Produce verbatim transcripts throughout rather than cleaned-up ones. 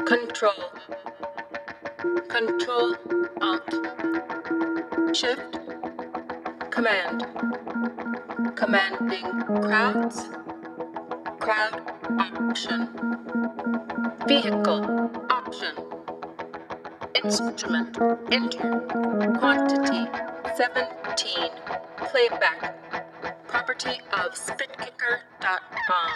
Control. Control, Alt. Shift. Command. Commanding crowds. Crowd option. Vehicle option. Instrument enter. Quantity seventeen. Playback. Property of spitkicker dot com.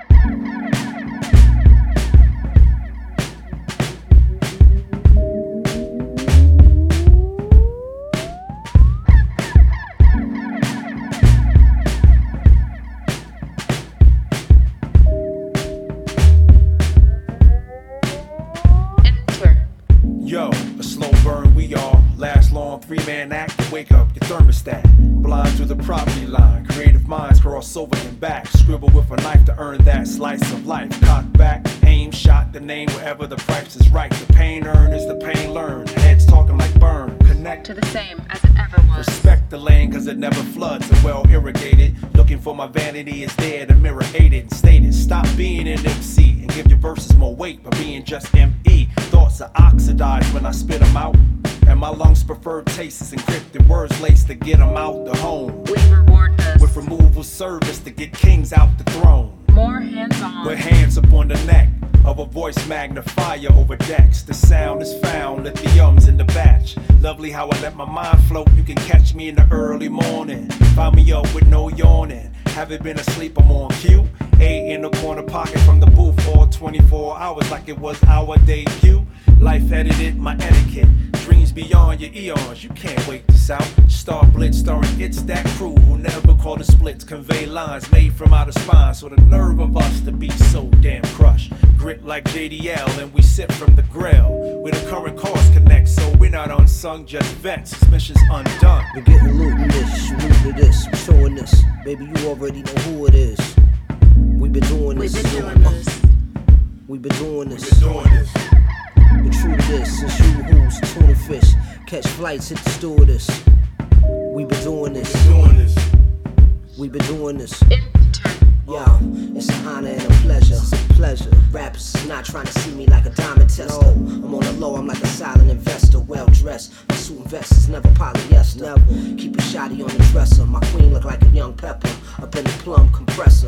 Yo, a slow burn we all last long, three-man act to wake up your thermostat. Blind to the property line, creative minds cross over and back. Scribble with a knife to earn that slice of life. Cock back, aim, shot the name wherever the price is right. The pain earned is the pain learned. Heads talking like burn. Connect To the same as it ever was. Respect the lane cause it never floods and well irrigated. Looking for my vanity is there to mirror aided and stated. Stop being an M C and give your verses more weight by being just M E. Thoughts are oxidized when I spit them out. And my lungs prefer tastes is encrypted words laced to get them out the home. We reward this. With removal service to get kings out the throne. More hands-on. With hands up on the neck of a voice magnifier over decks. The sound is found, lithium's in the batch. Lovely how I let my mind float. You can catch me in the early morning. Find me up with no yawning. Haven't been asleep, I'm on cue. Eight in the corner pocket from the booth all twenty-four hours like it was our debut. Life edited, my etiquette. Dreams beyond your eons, you can't wait this out. Star Blitz starring It's That Crew who never call the splits. Convey lines made from outer spine. So the nerve of us to be so damn crushed. Grit like J D L and we sip from the grill. Where the current cause connects, so we're not unsung, just vets. This mission's undone. We're getting loot in this, you new to this, I'm showing this. Baby, you already know who it is. We've been doing this. We've been doing this. We've been doing this. We've been doing this. Been true to this since you who's tuna fish. Catch flights, hit the stewardess. We've been doing this. Doing this. We've been doing this. Enter. Yo, it's an honor and a pleasure. It's a pleasure. Rappers is not trying to see me like a diamond tester. No. I'm on the low, I'm like a silent investor. Well dressed, my suit and vest is never polyester. Never. Keep a shotty on the dresser. My queen look like a young pepper up in the plum compressor.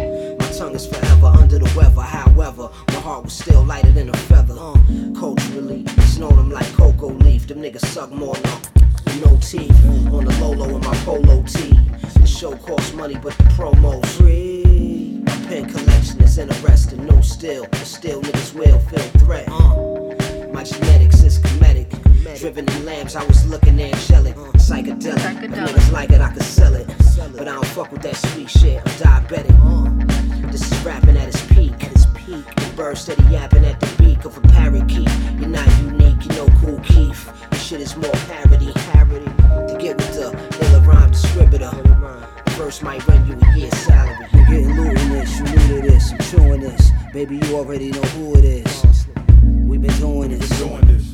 My tongue is forever under the weather. However, my heart was still lighter than a feather. Uh, culturally, snow them like cocoa leaf. Them niggas suck more now. No teeth on the low low in my polo tee. The show costs money, but the promo's free. My pen collection is interesting, no still, but still niggas will feel threat. Uh, my genetics is comedic. Driven in lamps, I was looking angelic. Psychedelic. Psychedelic. If niggas like it, I can sell it. But I don't fuck with that sweet shit. I'm diabetic. Uh, this is rapping at its peak. At its peak. The bird steady yapping at the beak of a parakeet. You're not unique, you know Cool Keith. This shit is more parody. Parody. To get with the illa rhyme distributor. First might run you a year's salary. You're getting loot in this, you new to this, I'm showing this. Baby, you already know who it is. We've been doing this. Doing this.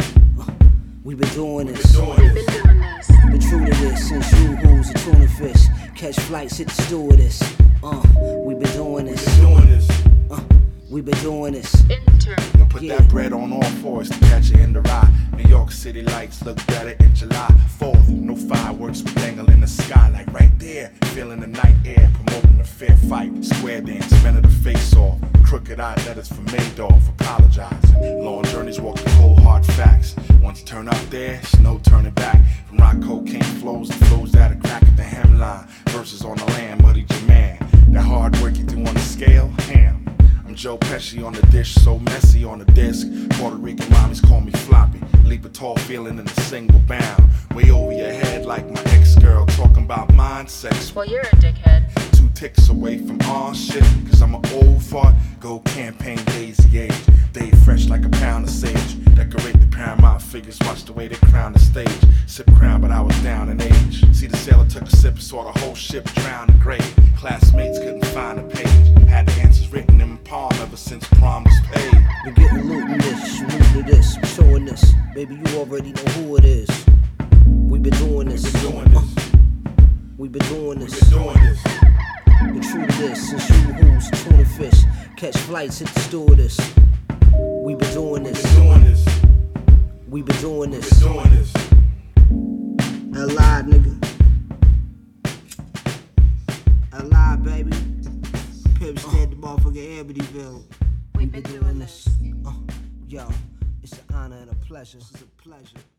We've been doing this. Doing We've this. been doing this. Been true to this since you who's a tuna fish. Catch flights, hit the stewardess. Uh, we've been doing this. Doing this. Uh, we've been doing this. Enter. Now put Yeah. that bread on all fours to catch it in the rye. New York City lights look better in July fourth. No fireworks, we dangle in the sky like right there. Feeling the night air, promoting a fair fight. Square dance, men of the face off. Crooked eye letters from Madoff, apologizing. Long journeys walk the cold hard facts. Once you turn up there, there's no turning back. From rock cocaine flows, the flows that a crack at the hemline. Verses on the land, muddy your man. That hard work you do on the scale, ham. I'm Joe Pesci on the dish, so messy on the disc. Puerto Rican mommies call me floppy. Leap a tall feeling in a single bound. Way over your head like my ex-girl talking about mind sex. Well, you're a dickhead. Two ticks away from all shit, cause I'm an old fart. Go campaign daisy age. Day fresh like a pound of sage. Decorate the paramount figures, watch the way they crown the stage. Sip crown, but I was down in age. See the sailor took a sip and saw the whole ship drown in grave. Classmates couldn't find a page. Had the answers written in my palm ever since prom was paid. We're getting loot in this, you new to this, I'm showing this. Baby, you already know who it is. We've been doing this. We've been doing this. We've been doing this. We've been doing this. Been true to this since you who's tuna fish. Catch flights, hit the stewardess. We been doing this. Doing this. We been doing this. Been doing this. L I, nigga. L I, baby. Pimp stand the motherfucking Amityville. We been doing this. Uh, yo, it's an honor and a pleasure. It's a pleasure.